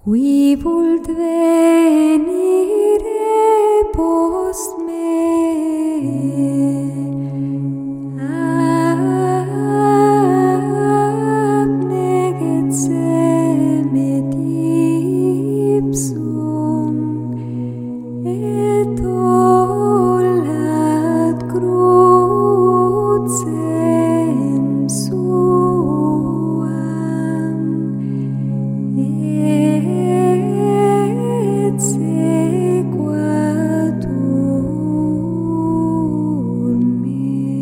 Qui vult venire post me, abneget se med ipsum, et ollat crucem suam, et sequatur me.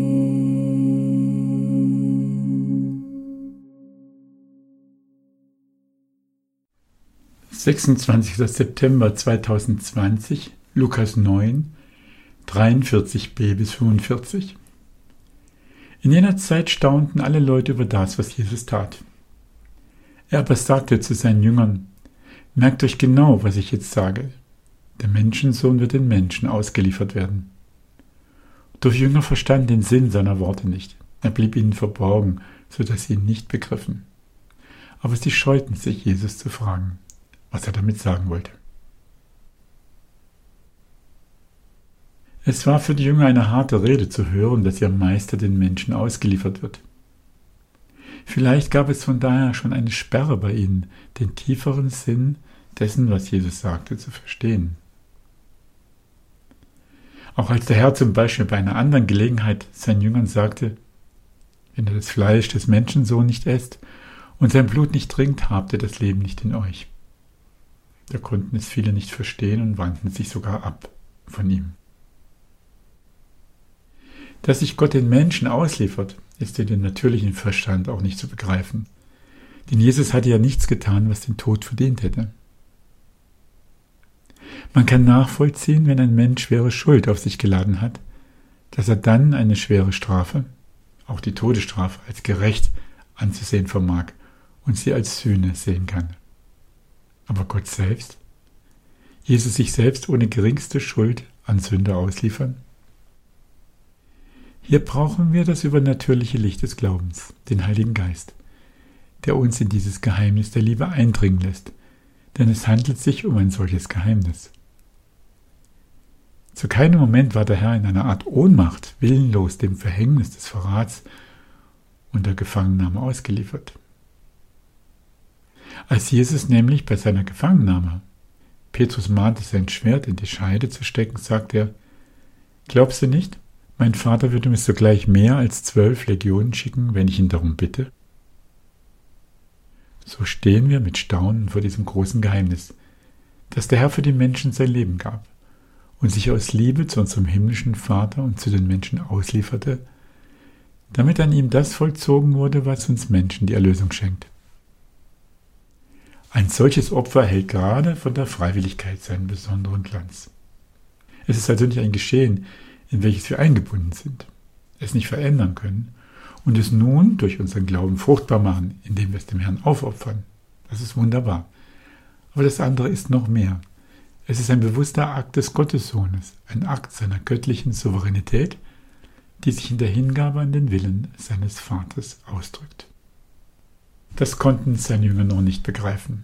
26. September 2020, Lukas 9, 43b bis 45. In jener Zeit staunten alle Leute über das, was Jesus tat. Er aber sagte zu seinen Jüngern: Merkt euch genau, was ich jetzt sage. Der Menschensohn wird den Menschen ausgeliefert werden. Doch die Jünger verstanden den Sinn seiner Worte nicht. Er blieb ihnen verborgen, so dass sie ihn nicht begriffen. Aber sie scheuten sich, Jesus zu fragen, was er damit sagen wollte. Es war für die Jünger eine harte Rede zu hören, dass ihr Meister den Menschen ausgeliefert wird. Vielleicht gab es von daher schon eine Sperre bei ihnen, den tieferen Sinn dessen, was Jesus sagte, zu verstehen. Auch als der Herr zum Beispiel bei einer anderen Gelegenheit seinen Jüngern sagte: Wenn ihr das Fleisch des Menschensohns nicht esst und sein Blut nicht trinkt, habt ihr das Leben nicht in euch. Da konnten es viele nicht verstehen und wandten sich sogar ab von ihm. Dass sich Gott den Menschen ausliefert, ist in dem natürlichen Verstand auch nicht zu begreifen. Denn Jesus hatte ja nichts getan, was den Tod verdient hätte. Man kann nachvollziehen, wenn ein Mensch schwere Schuld auf sich geladen hat, dass er dann eine schwere Strafe, auch die Todesstrafe, als gerecht anzusehen vermag und sie als Sühne sehen kann. Aber Gott selbst? Jesus sich selbst ohne geringste Schuld an Sünder ausliefern? Hier brauchen wir das übernatürliche Licht des Glaubens, den Heiligen Geist, der uns in dieses Geheimnis der Liebe eindringen lässt, denn es handelt sich um ein solches Geheimnis. Zu keinem Moment war der Herr in einer Art Ohnmacht, willenlos dem Verhängnis des Verrats und der Gefangennahme ausgeliefert. Als Jesus nämlich bei seiner Gefangennahme Petrus mahnte, sein Schwert in die Scheide zu stecken, sagte er: Glaubst du nicht, mein Vater würde mir sogleich mehr als 12 Legionen schicken, wenn ich ihn darum bitte? So stehen wir mit Staunen vor diesem großen Geheimnis, dass der Herr für die Menschen sein Leben gab und sich aus Liebe zu unserem himmlischen Vater und zu den Menschen auslieferte, damit an ihm das vollzogen wurde, was uns Menschen die Erlösung schenkt. Ein solches Opfer erhält gerade von der Freiwilligkeit seinen besonderen Glanz. Es ist also nicht ein Geschehen, in welches wir eingebunden sind, es nicht verändern können und es nun durch unseren Glauben fruchtbar machen, indem wir es dem Herrn aufopfern. Das ist wunderbar. Aber das andere ist noch mehr. Es ist ein bewusster Akt des Gottessohnes, ein Akt seiner göttlichen Souveränität, die sich in der Hingabe an den Willen seines Vaters ausdrückt. Das konnten seine Jünger noch nicht begreifen.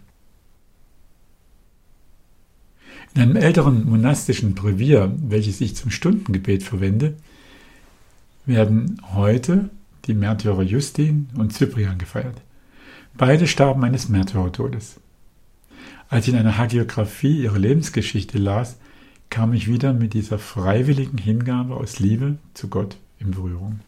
In einem älteren monastischen Brevier, welches ich zum Stundengebet verwende, werden heute die Märtyrer Justin und Cyprian gefeiert. Beide starben eines Märtyrertodes. Als ich in einer Hagiographie ihre Lebensgeschichte las, kam ich wieder mit dieser freiwilligen Hingabe aus Liebe zu Gott in Berührung.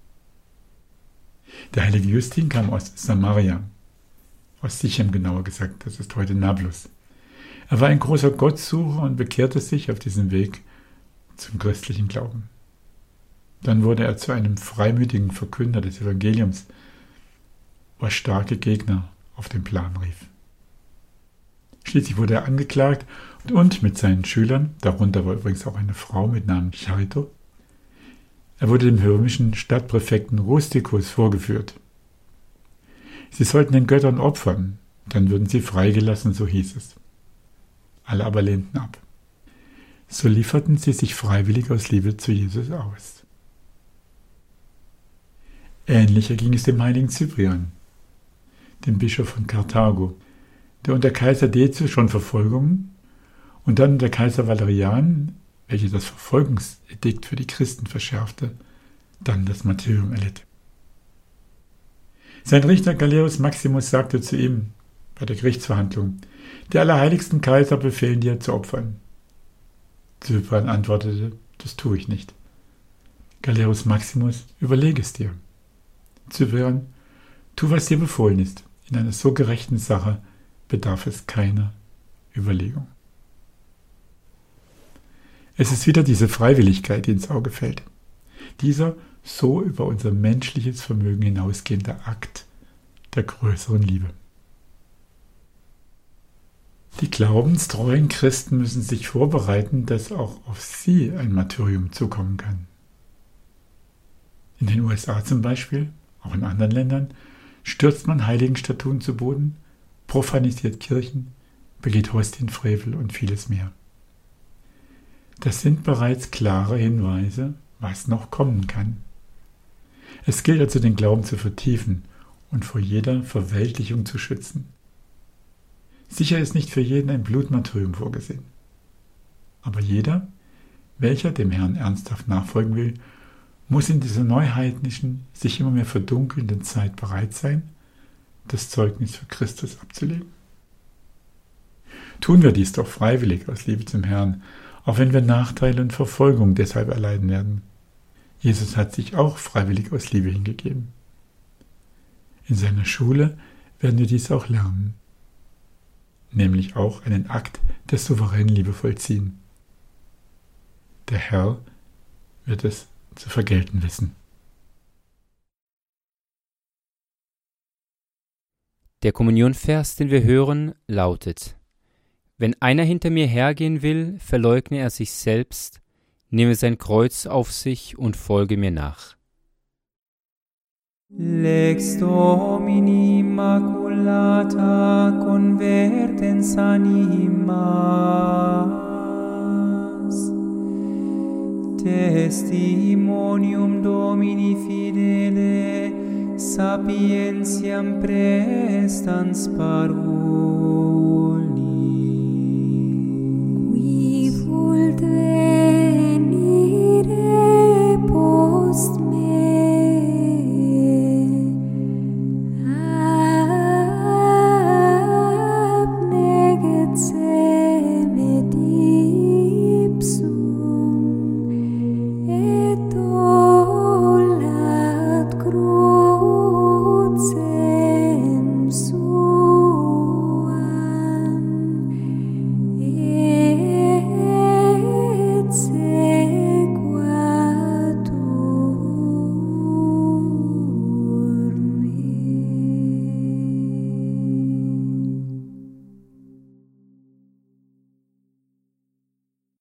Der heilige Justin kam aus Samaria, aus Sichem genauer gesagt, das ist heute Nablus. Er war ein großer Gottsucher und bekehrte sich auf diesem Weg zum christlichen Glauben. Dann wurde er zu einem freimütigen Verkünder des Evangeliums, was starke Gegner auf den Plan rief. Schließlich wurde er angeklagt und mit seinen Schülern, darunter war übrigens auch eine Frau mit Namen Charito, er wurde dem römischen Stadtpräfekten Rusticus vorgeführt. Sie sollten den Göttern opfern, dann würden sie freigelassen, so hieß es. Alle aber lehnten ab. So lieferten sie sich freiwillig aus Liebe zu Jesus aus. Ähnlich erging es dem heiligen Cyprian, dem Bischof von Karthago, der unter Kaiser Decius schon Verfolgungen und dann unter Kaiser Valerian, welcher das Verfolgungsedikt für die Christen verschärfte, dann das Martyrium erlitt. Sein Richter Galerius Maximus sagte zu ihm bei der Gerichtsverhandlung: Die allerheiligsten Kaiser befehlen dir zu opfern. Cyprian antwortete: Das tue ich nicht. Galerius Maximus: Überlege es dir. Cyprian: Tu, was dir befohlen ist. In einer so gerechten Sache bedarf es keiner Überlegung. Es ist wieder diese Freiwilligkeit, die ins Auge fällt. Dieser so über unser menschliches Vermögen hinausgehende Akt der größeren Liebe. Die glaubenstreuen Christen müssen sich vorbereiten, dass auch auf sie ein Martyrium zukommen kann. In den USA zum Beispiel, auch in anderen Ländern, stürzt man Heiligenstatuen zu Boden, profanisiert Kirchen, begeht Hostienfrevel und vieles mehr. Das sind bereits klare Hinweise, was noch kommen kann. Es gilt also, den Glauben zu vertiefen und vor jeder Verweltlichung zu schützen. Sicher ist nicht für jeden ein Blutmartyrium vorgesehen. Aber jeder, welcher dem Herrn ernsthaft nachfolgen will, muss in dieser neuheidnischen, sich immer mehr verdunkelnden Zeit bereit sein, das Zeugnis für Christus abzulegen. Tun wir dies doch freiwillig aus Liebe zum Herrn, auch wenn wir Nachteile und Verfolgung deshalb erleiden werden. Jesus hat sich auch freiwillig aus Liebe hingegeben. In seiner Schule werden wir dies auch lernen, nämlich auch einen Akt der souveränen Liebe vollziehen. Der Herr wird es zu vergelten wissen. Der Kommunionvers, den wir hören, lautet: Wenn einer hinter mir hergehen will, verleugne er sich selbst, nehme sein Kreuz auf sich und folge mir nach. Lex Domini Immaculata convertens animas, testimonium Domini fidele, sapientiam prestans parvum.